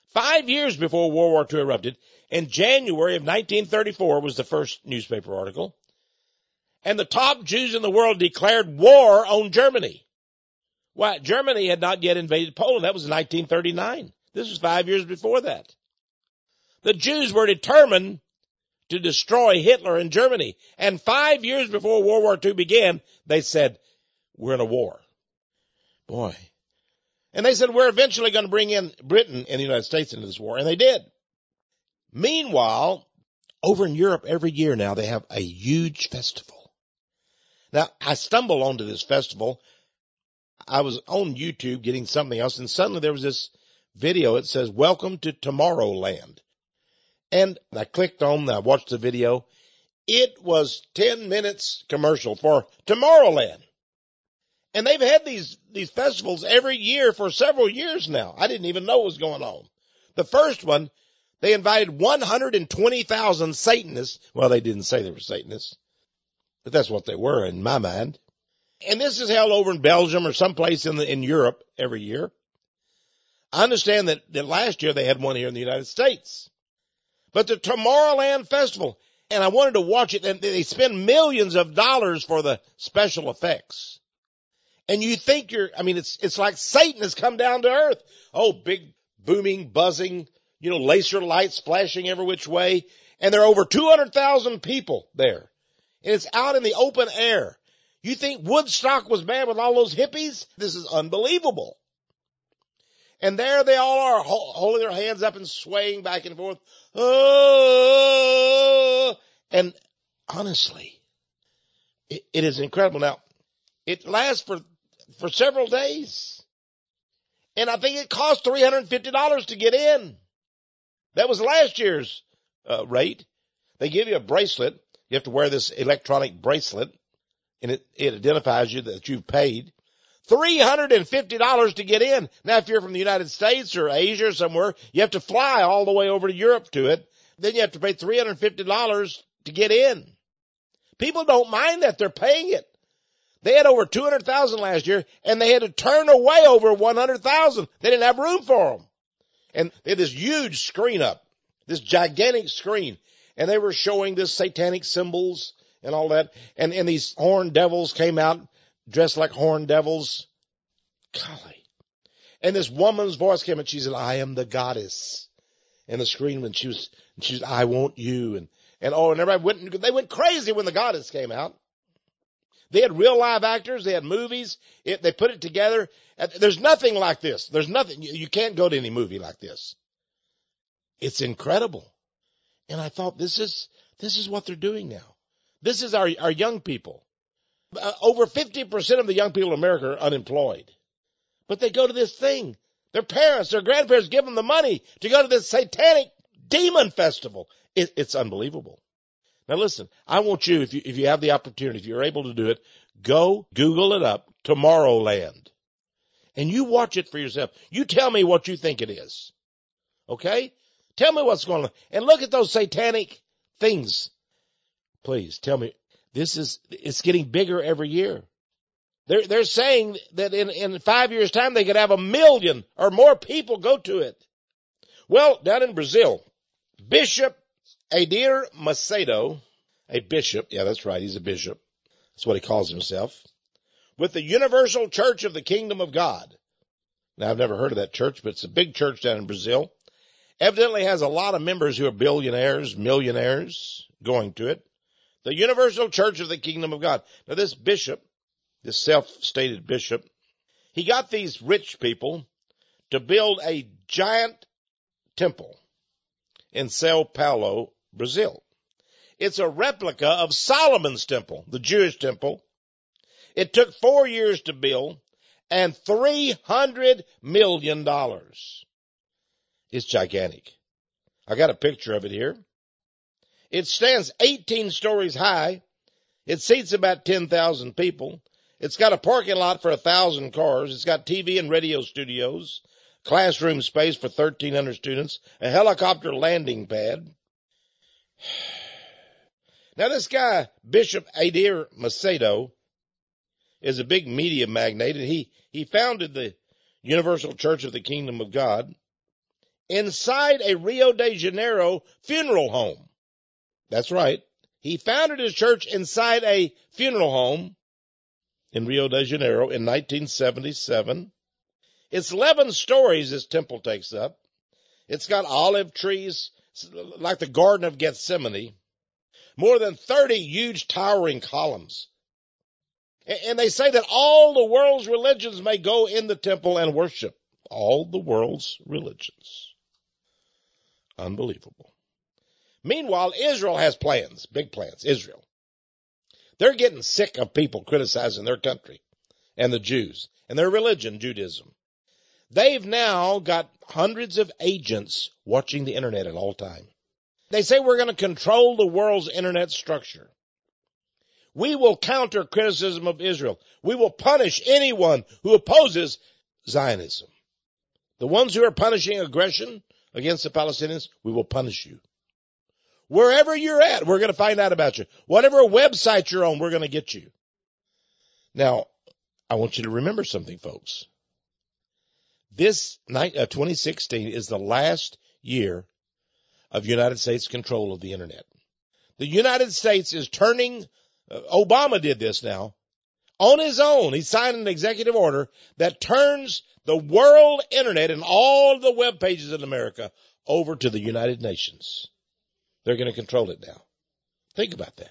Five years before World War Two erupted, in January of nineteen thirty-four was the first newspaper article, and the top Jews in the world declared war on Germany. Well, Germany had not yet invaded Poland. That was in nineteen thirty-nine. This was five years before that. The Jews were determined to destroy Hitler in Germany. And five years before World War Two began, they said, we're in a war. Boy. And they said, we're eventually going to bring in Britain and the United States into this war. And they did. Meanwhile, over in Europe every year now, they have a huge festival. Now, I stumbled onto this festival. I was on YouTube getting something else, and suddenly there was this video. It says, welcome to Tomorrowland. And I clicked on, I watched the video. It was ten minutes commercial for Tomorrowland. And they've had these, these festivals every year for several years now. I didn't even know what was going on. The first one, they invited one hundred twenty thousand Satanists. Well, they didn't say they were Satanists, but that's what they were in my mind. And this is held over in Belgium or someplace in the, in Europe every year. I understand that, that last year they had one here in the United States. But the Tomorrowland Festival, and I wanted to watch it, and they spend millions of dollars for the special effects. And you think you're, I mean, it's, it's like Satan has come down to earth. Oh, big booming, buzzing, you know, laser lights flashing every which way. And there are over two hundred thousand people there. And it's out in the open air. You think Woodstock was bad with all those hippies? This is unbelievable. And there they all are, holding their hands up and swaying back and forth. Oh! And honestly, it, it is incredible. Now, it lasts for, for several days. And I think it cost three hundred fifty dollars to get in. That was last year's uh, rate. They give you a bracelet. You have to wear this electronic bracelet, and it, it identifies you that you've paid. three hundred fifty dollars to get in. Now, if you're from the United States or Asia or somewhere, you have to fly all the way over to Europe to it. Then you have to pay three hundred fifty dollars to get in. People don't mind that. They're paying it. They had over two hundred thousand last year, and they had to turn away over one hundred thousand. They didn't have room for them. And they had this huge screen up, this gigantic screen, and they were showing this satanic symbols and all that. And, and these horned devils came out dressed like horned devils. Golly. And this woman's voice came and she said, I am the goddess. And the screen when she was, and she said, I want you. And, and oh, and everybody went, they went crazy when the goddess came out. They had real live actors. They had movies. It, they put it together. There's nothing like this. There's nothing. You, you can't go to any movie like this. It's incredible. And I thought, this is, this is what they're doing now. This is our, our young people. Uh, over fifty percent of the young people in America are unemployed. But they go to this thing. Their parents, their grandparents give them the money to go to this satanic demon festival. It, it's unbelievable. Now listen, I want you, if you, if you have the opportunity, if you're able to do it, go Google it up, Tomorrowland. And you watch it for yourself. You tell me what you think it is. Okay? Tell me what's going on. And look at those satanic things. Please tell me. This is, it's getting bigger every year. They're, they're saying that in, in five years' time, they could have a million or more people go to it. Well, down in Brazil, Bishop Adair Macedo, a bishop, yeah, that's right, he's a bishop. That's what he calls himself, with the Universal Church of the Kingdom of God. Now, I've never heard of that church, but it's a big church down in Brazil. Evidently has a lot of members who are billionaires, millionaires going to it. The Universal Church of the Kingdom of God. Now, this bishop, this self-stated bishop, he got these rich people to build a giant temple in Sao Paulo, Brazil. It's a replica of Solomon's temple, the Jewish temple. It took four years to build and three hundred million dollars. It's gigantic. I got a picture of it here. It stands eighteen stories high. It seats about ten thousand people. It's got a parking lot for one thousand cars. It's got T V and radio studios, classroom space for thirteen hundred students, a helicopter landing pad. Now, this guy, Bishop Adair Macedo, is a big media magnate, and he, he founded the Universal Church of the Kingdom of God inside a Rio de Janeiro funeral home. That's right. He founded his church inside a funeral home in Rio de Janeiro in nineteen seventy-seven. It's eleven stories this temple takes up. It's got olive trees like the Garden of Gethsemane. More than thirty huge towering columns. And they say that all the world's religions may go in the temple and worship. All the world's religions. Unbelievable. Meanwhile, Israel has plans, big plans, Israel. They're getting sick of people criticizing their country and the Jews and their religion, Judaism. They've now got hundreds of agents watching the internet at all times. They say we're going to control the world's internet structure. We will counter criticism of Israel. We will punish anyone who opposes Zionism. The ones who are punishing aggression against the Palestinians, we will punish you. Wherever you're at, we're going to find out about you. Whatever website you're on, we're going to get you. Now, I want you to remember something, folks. This twenty sixteen is the last year of United States control of the internet. The United States is turning, uh, Obama did this now, on his own. He signed an executive order that turns the world internet and all of the web pages in America over to the United Nations. They're going to control it now. Think about that.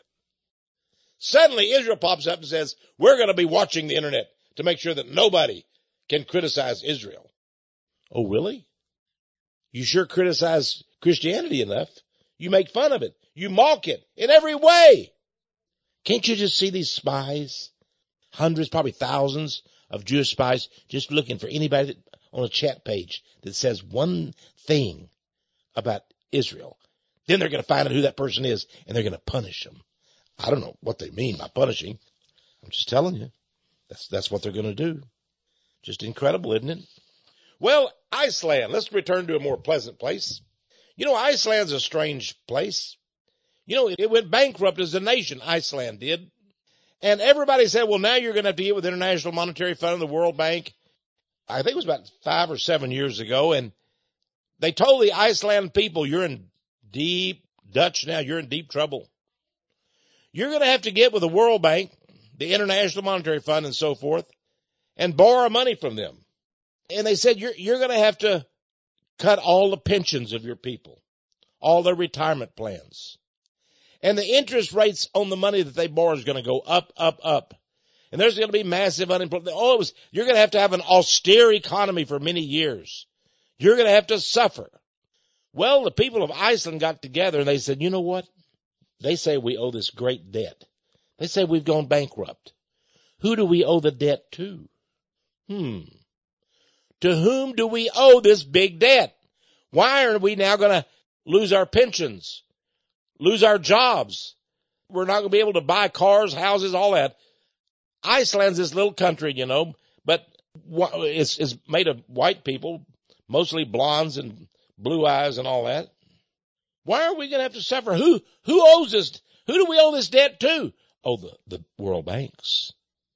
Suddenly Israel pops up and says, we're going to be watching the internet to make sure that nobody can criticize Israel. Oh, really? You sure criticize Christianity enough. You make fun of it. You mock it in every way. Can't you just see these spies? Hundreds, probably thousands of Jewish spies just looking for anybody that, on a chat page that says one thing about Israel. Then they're going to find out who that person is, and they're going to punish them. I don't know what they mean by punishing. I'm just telling you. That's, that's what they're going to do. Just incredible, isn't it? Well, Iceland. Let's return to a more pleasant place. You know, Iceland's a strange place. You know, it went bankrupt as a nation, Iceland did. And everybody said, well, now you're going to have to get with the International Monetary Fund and the World Bank. I think it was about five or seven years ago. And they told the Iceland people, you're in deep Dutch now, you're in deep trouble. You're going to have to get with the World Bank, the International Monetary Fund, and so forth, and borrow money from them. And they said, you're, you're going to have to cut all the pensions of your people, all their retirement plans. And the interest rates on the money that they borrow is going to go up, up, up. And there's going to be massive unemployment. Oh, it was, you're going to have to have an austere economy for many years. You're going to have to suffer. Well, the people of Iceland got together and they said, you know what? They say we owe this great debt. They say we've gone bankrupt. Who do we owe the debt to? Hmm. To whom do we owe this big debt? Why are we now going to lose our pensions, lose our jobs? We're not going to be able to buy cars, houses, all that. Iceland's this little country, you know, but it's, it's made of white people, mostly blondes and blue eyes and all that. Why are we going to have to suffer? Who, who owes us? Who do we owe this debt to? Oh, the, the world banks.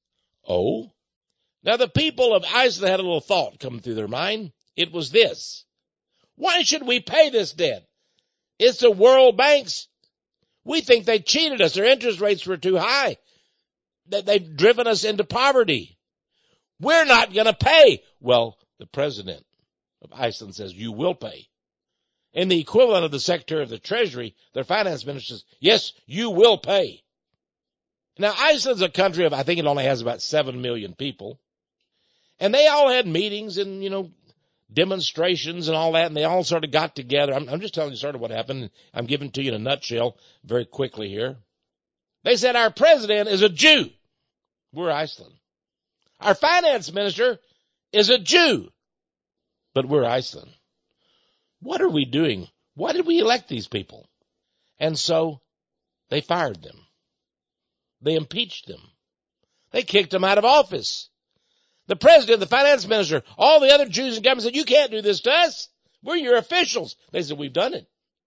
Oh, now the people of Iceland had a little thought come through their mind. It was this. Why should we pay this debt? It's the world banks. We think they cheated us. Their interest rates were too high. That they've driven us into poverty. We're not going to pay. Well, the president of Iceland says, you will pay. And the equivalent of the Secretary of the Treasury, their finance minister says, yes, you will pay. Now, Iceland's a country of, I think it only has about seven million people. And they all had meetings and, you know, demonstrations and all that, and they all sort of got together. I'm, I'm just telling you sort of what happened. I'm giving it to you in a nutshell very quickly here. They said our president is a Jew. We're Iceland. Our finance minister is a Jew. But we're Iceland. What are we doing? Why did we elect these people? And so they fired them. They impeached them. They kicked them out of office. The president, the finance minister, all the other Jews in government said, you can't do this to us. We're your officials. They said, we've done it.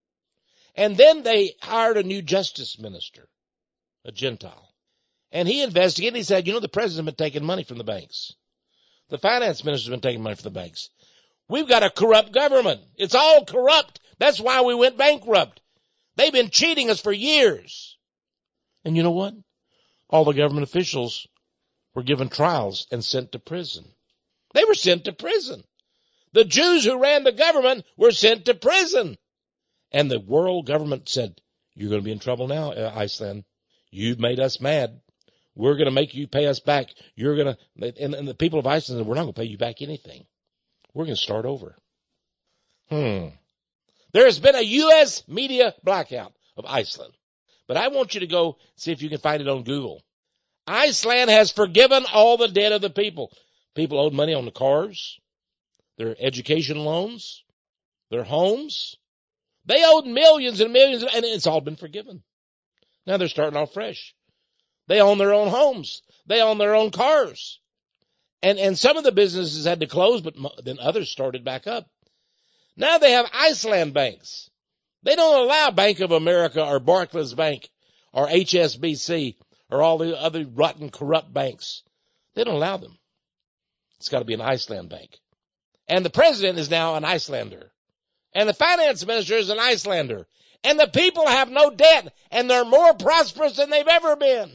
And then they hired a new justice minister, a Gentile. And he investigated. He said, you know, the president's been taking money from the banks. The finance minister's been taking money from the banks. We've got a corrupt government. It's all corrupt. That's why we went bankrupt. They've been cheating us for years. And you know what? All the government officials were given trials and sent to prison. They were sent to prison. The Jews who ran the government were sent to prison. And the world government said, you're going to be in trouble now, Iceland. You've made us mad. We're going to make you pay us back. You're going to, and, and the people of Iceland said, we're not going to pay you back anything. We're going to start over. Hmm. There has been a U S media blackout of Iceland. But I want you to go see if you can find it on Google. Iceland has forgiven all the debt of the people. People owed money on the cars, their education loans, their homes. They owed millions and millions, and it's all been forgiven. Now they're starting off fresh. They own their own homes. They own their own cars. And, and some of the businesses had to close, but then others started back up. Now they have Iceland banks. They don't allow Bank of America or Barclays Bank or H S B C or all the other rotten, corrupt banks. They don't allow them. It's got to be an Iceland bank. And the president is now an Icelander. And the finance minister is an Icelander. And the people have no debt, and they're more prosperous than they've ever been.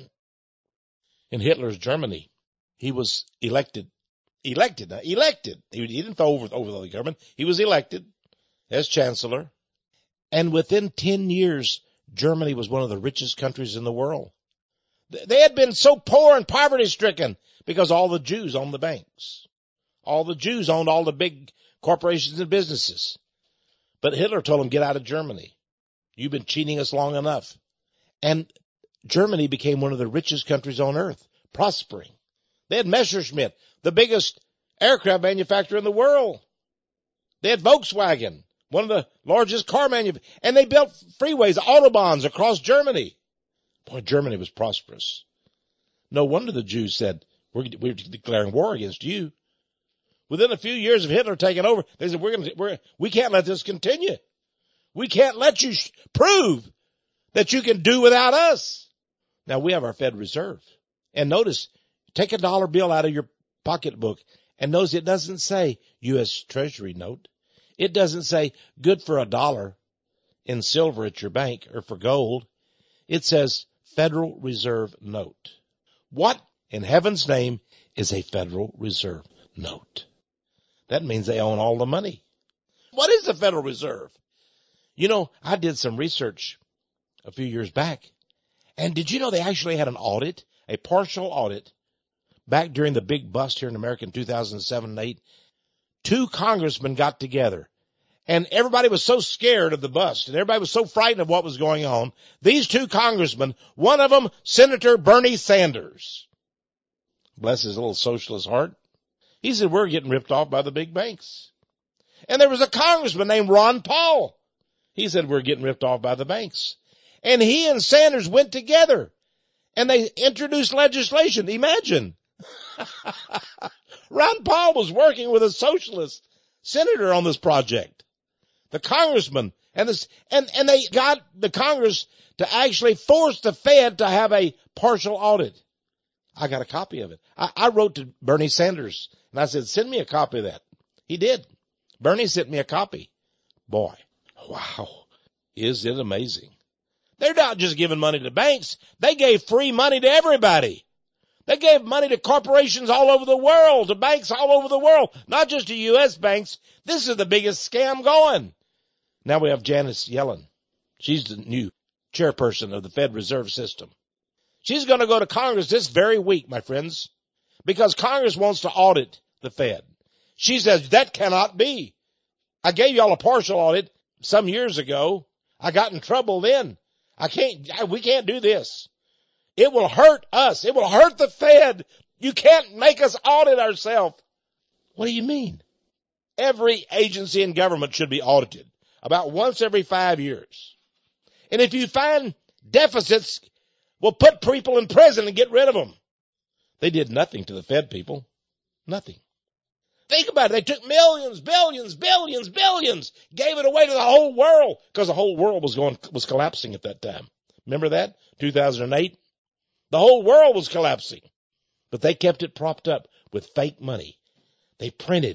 In Hitler's Germany, he was elected. Elected, uh, elected. He, he didn't throw over, over the government. He was elected as chancellor. And within ten years, Germany was one of the richest countries in the world. They had been so poor and poverty-stricken because all the Jews owned the banks. All the Jews owned all the big corporations and businesses. But Hitler told them, get out of Germany. You've been cheating us long enough. And Germany became one of the richest countries on earth, prospering. They had Messerschmitt, the biggest aircraft manufacturer in the world. They had Volkswagen, one of the largest car manufacturers. And they built freeways, autobahns across Germany. Boy, Germany was prosperous. No wonder the Jews said, we're, we're declaring war against you. Within a few years of Hitler taking over, they said, we're going to, we're, we can't let this continue. We can't let you sh- prove that you can do without us. Now we have our Fed Reserve. And notice, take a dollar bill out of your pocketbook and notice it doesn't say U S Treasury note. It doesn't say good for a dollar in silver at your bank or for gold. It says Federal Reserve note. What in heaven's name is a Federal Reserve note? That means they own all the money. What is the Federal Reserve? You know, I did some research a few years back. And did you know they actually had an audit, a partial audit, back during the big bust here in America in two thousand seven and eight? Two congressmen got together. And everybody was so scared of the bust, and everybody was so frightened of what was going on. These two congressmen, one of them, Senator Bernie Sanders, bless his little socialist heart, he said, we're getting ripped off by the big banks. And there was a congressman named Ron Paul. He said, we're getting ripped off by the banks. And he and Sanders went together, and they introduced legislation. Imagine. Ron Paul was working with a socialist senator on this project. The congressman, and this, and, and they got the Congress to actually force the Fed to have a partial audit. I got a copy of it. I, I wrote to Bernie Sanders, and I said, send me a copy of that. He did. Bernie sent me a copy. Boy, wow, is it amazing. They're not just giving money to banks. They gave free money to everybody. They gave money to corporations all over the world, to banks all over the world, not just to U S banks. This is the biggest scam going. Now we have Janet Yellen. She's the new chairperson of the Fed Reserve System. She's going to go to Congress this very week, my friends, because Congress wants to audit the Fed. She says that cannot be. I gave y'all a partial audit some years ago. I got in trouble then. I can't, we can't do this. It will hurt us. It will hurt the Fed. You can't make us audit ourselves. What do you mean? Every agency in government should be audited about once every five years. And if you find deficits, we'll put people in prison and get rid of them. They did nothing to the Fed people. Nothing. Think about it. They took millions, billions, billions, billions, gave it away to the whole world because the whole world was going, was collapsing at that time. Remember that? two thousand eight? The whole world was collapsing, but they kept it propped up with fake money. They printed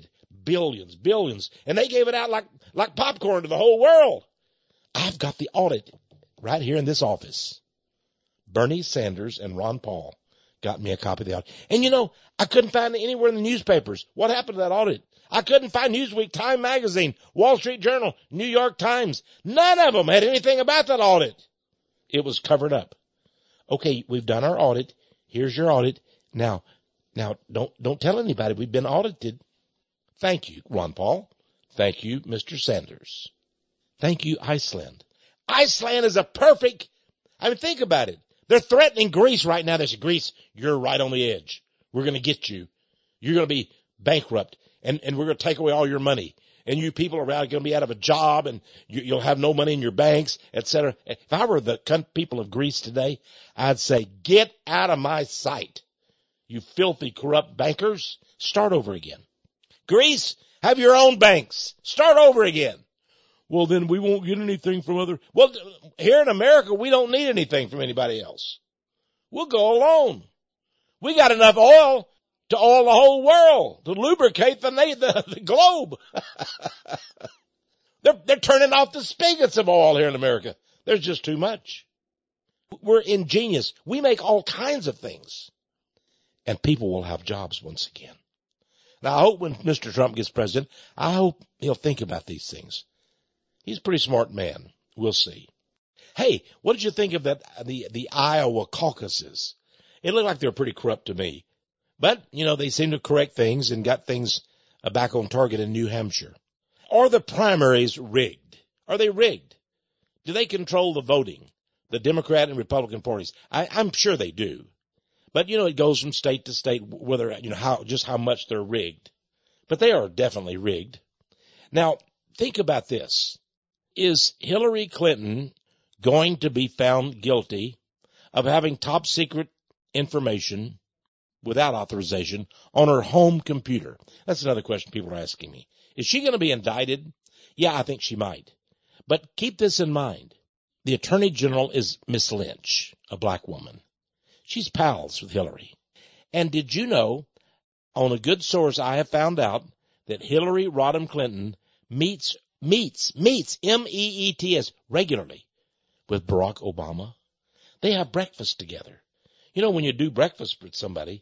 billions, billions, and they gave it out like, like popcorn to the whole world. I've got the audit right here in this office. Bernie Sanders and Ron Paul got me a copy of the audit. And you know, I couldn't find it anywhere in the newspapers. What happened to that audit? I couldn't find Newsweek, Time Magazine, Wall Street Journal, New York Times. None of them had anything about that audit. It was covered up. Okay, we've done our audit. Here's your audit. Now, now don't, don't tell anybody we've been audited. Thank you, Ron Paul. Thank you, Mister Sanders. Thank you, Iceland. Iceland is a perfect, I mean, think about it. They're threatening Greece right now. They say, Greece, you're right on the edge. We're going to get you. You're going to be bankrupt, and, and we're going to take away all your money. And you people around are going to be out of a job, and you, you'll have no money in your banks, et cetera. If I were the people of Greece today, I'd say, get out of my sight. You filthy, corrupt bankers. Start over again. Greece, have your own banks. Start over again. Well, then we won't get anything from other. Well, here in America, we don't need anything from anybody else. We'll go alone. We got enough oil to oil the whole world, to lubricate the, the, the globe. they're, they're turning off the spigots of oil here in America. There's just too much. We're ingenious. We make all kinds of things. And people will have jobs once again. Now, I hope when Mister Trump gets president, I hope he'll think about these things. He's a pretty smart man. We'll see. Hey, what did you think of that, the, the Iowa caucuses? It looked like they were pretty corrupt to me. But, you know, they seem to correct things and got things back on target in New Hampshire. Are the primaries rigged? Are they rigged? Do they control the voting? The Democrat and Republican parties? I, I'm sure they do. But, you know, it goes from state to state, whether, you know, how, just how much they're rigged. But they are definitely rigged. Now, think about this. Is Hillary Clinton going to be found guilty of having top secret information without authorization on her home computer? That's another question people are asking me. Is she going to be indicted? Yeah, I think she might. But keep this in mind. The Attorney General is Miss Lynch, a black woman. She's pals with Hillary. And did you know, on a good source, I have found out that Hillary Rodham Clinton meets, meets, meets, M E E T S, regularly with Barack Obama. They have breakfast together. You know, when you do breakfast with somebody,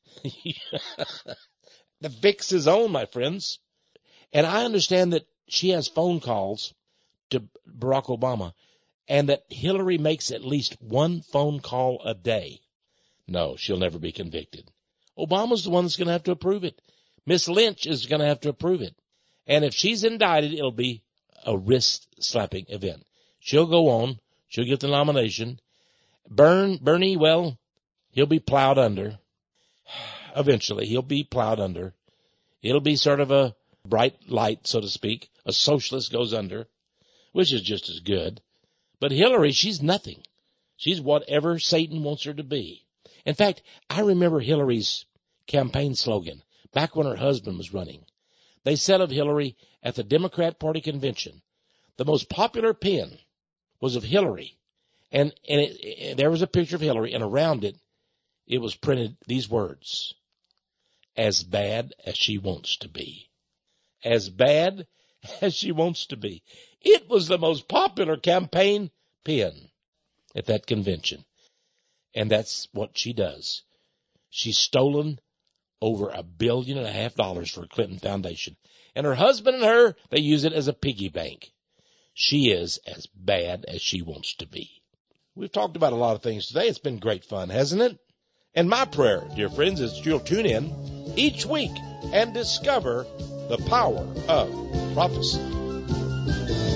the fix is on, my friends. And I understand that she has phone calls to Barack Obama and that Hillary makes at least one phone call a day. No, she'll never be convicted. Obama's the one that's going to have to approve it. Miss Lynch is going to have to approve it. And if she's indicted, it'll be a wrist-slapping event. She'll go on. She'll get the nomination. Bern, Bernie, well, he'll be plowed under. Eventually, he'll be plowed under. It'll be sort of a bright light, so to speak. A socialist goes under, which is just as good. But Hillary, she's nothing. She's whatever Satan wants her to be. In fact, I remember Hillary's campaign slogan back when her husband was running. They said of Hillary at the Democrat Party convention, the most popular pin was of Hillary. And, and it, it, there was a picture of Hillary, and around it, it was printed these words: as bad as she wants to be. As bad as she wants to be. It was the most popular campaign pin at that convention. And that's what she does. She's stolen over a billion and a half dollars for Clinton Foundation. And her husband and her, they use it as a piggy bank. She is as bad as she wants to be. We've talked about a lot of things today. It's been great fun, hasn't it? And my prayer, dear friends, is that you'll tune in each week and discover the power of prophecy.